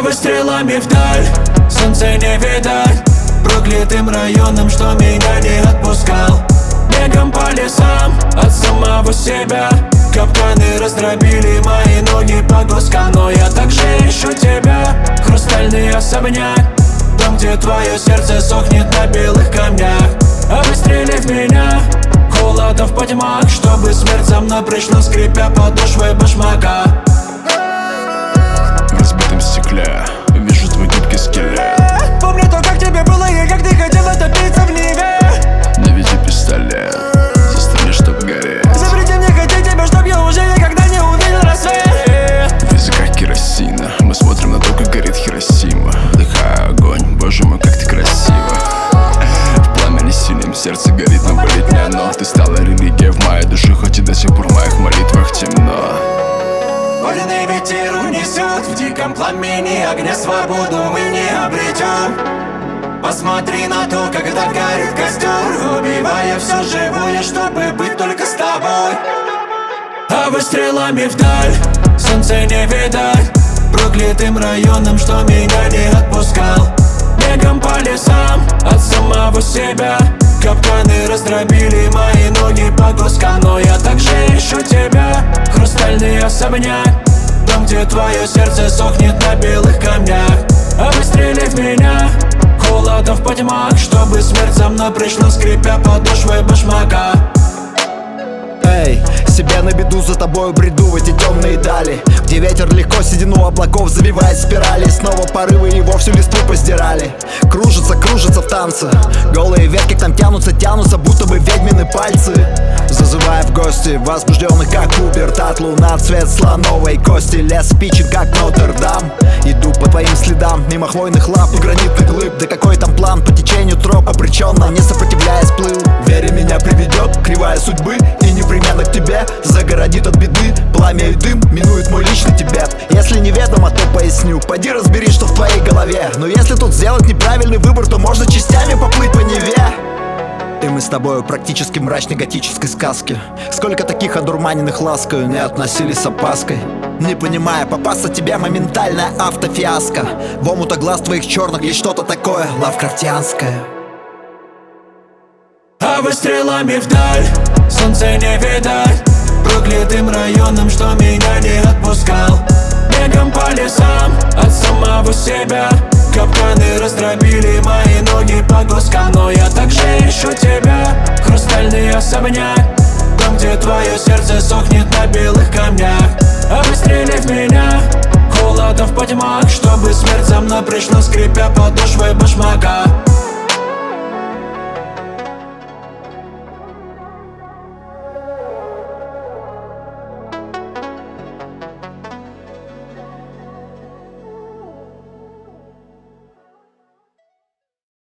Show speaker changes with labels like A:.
A: А выстрелами вдаль солнце не видать, проклятым районом, что меня не отпускал. Бегом по лесам от самого себя, капканы раздробили мои ноги по кускам. Но я также ищу тебя, хрустальный особняк, там, где твое сердце сохнет на белых камнях. А выстрели в меня, холода в потьмах, чтобы смерть за мной пришла, скрипя подошвой башмака.
B: В разбитом стекле вижу твой гибкий скелет.
A: Помню то, как тебе было и как ты хотела топиться в Неве.
B: Наведи пистолет, застрели, чтоб гореть.
A: Запрети мне хотеть тебя, чтоб я уже никогда не увидел рассвет.
B: В языках керосина мы смотрим на то, как горит Хиросима. Вдыхаю огонь, боже мой, как ты красива. В пламени синем сердце горит, но болит не оно. Ты стала религией в моей душе, хоть и до сих пор в моих молитвах темно.
A: Вольный ветер унесет в диком пламени огня свободу мы не обретем. Посмотри на то, когда горит костер, убивая все живое, чтобы быть только с тобой. А выстрелами вдаль солнце не видать, проклятым районом, что меня не отпускал. Бегом по лесам от самого себя, капканы раздробили мои ноги по кускам. Но я также ищу тебя, хрустальный особняк, там, где твое сердце сохнет на белых камнях. А выстрели в меня, холода в потьмах, чтобы смерть за мной пришла, скрипя подошвой башмака.
C: Эй, себя на беду, за тобою бреду в эти темные дали, где ветер легко седину облаков завивает спирали. Снова порывы его всю листву поздирали. Кружатся, кружатся в танце, голые ветки к нам тянутся, тянутся, будто бы ведьмины пальцы. Зазывая в гости, возбужденный как пубертат. Луна, цвет слоновой кости, лес спичен как Нотр-Дам. Иду по твоим следам, мимо хвойных лап и гранитных глыб. Да какой там план, по течению троп обреченно, не сопротивляясь, плыл. Веря меня приведет кривая судьбы, и непременно к тебе загородит от беды. Пламя и дым минует мой личный Тибет. Если неведомо, то поясню, пойди разбери, что в твоей голове. Но если тут сделать неправильный выбор, то можно частями поплыть по Неве. И мы с тобою практически в мрачной готической сказке. Сколько таких одурманенных ласкою не относились с опаской, не понимая, попасться тебе моментальная автофиаско. В омута глаз твоих черных есть что-то такое лавкрафтианское.
A: А выстрелами вдаль солнце не видать, проклятым районом, что меня не отпускал. Бегом по лесам от самого себя, капканы раздробили мои ноги по кускам. Но я также ищу тебя, хрустальный особняк, там, где твое сердце сохнет на белых камнях. А выстрели в меня, холода в потьмах, чтобы смерть за мной пришла, скрипя подошвой башмака.